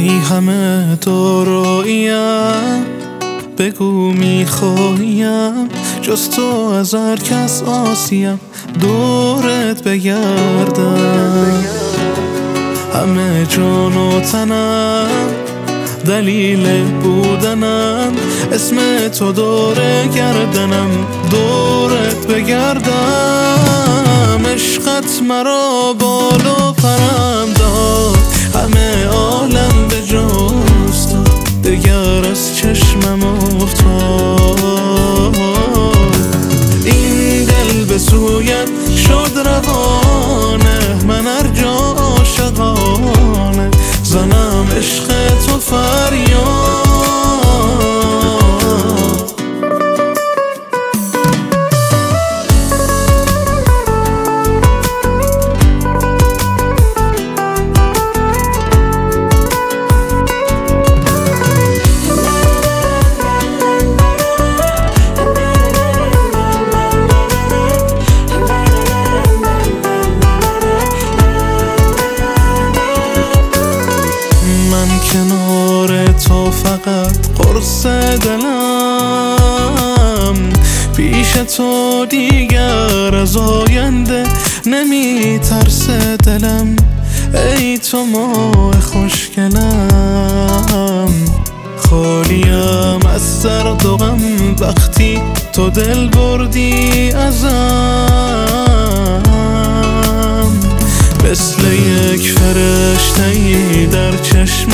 ای همه داراییم، بگو میخواهیم جز تو از هر کس آسیم، دورت بگردم. همه جان و تنم دلیل بودنم، اسم تو دور گردنم، دورت بگردم. عشقت مرا بال و پرم داد، همه عالم به جز تو دگر از چشمم افتاد. این دل به سویت شد روانه، من هر جا عاشقانه زنم عشق تو فریاد. کنار تو فقط قرص دلم، پیش تو دیگر از آینده نمی ترسه دلم. ای تو ماه خوشگلم، خالیم از درد و غم وقتی تو دل بردی ازم. مثل یک فرشته‌ای در چشم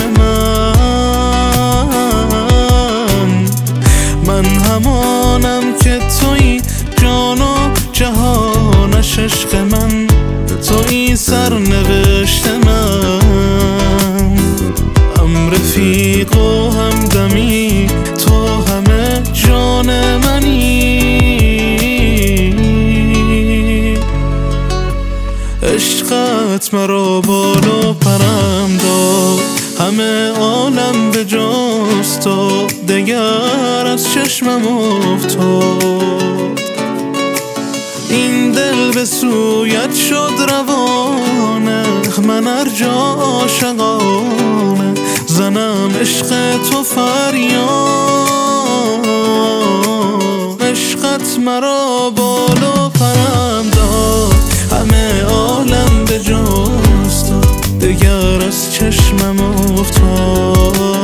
من همانم که تویی جان و جهانش عشق من، تویی سرنوشت من. هم رفیق و همدمی تو همه جان منی. عشقت مرا بال و پرم داد، همه عالم به جز تو دگر از چشمم افتاد. این دل به سویت شد روانه، من هر جا عاشقانه زنم عشق تو فریاد. عشقت مرا بال و پرم داد، همه عالم به جز تو دگر از چشمم افتاد.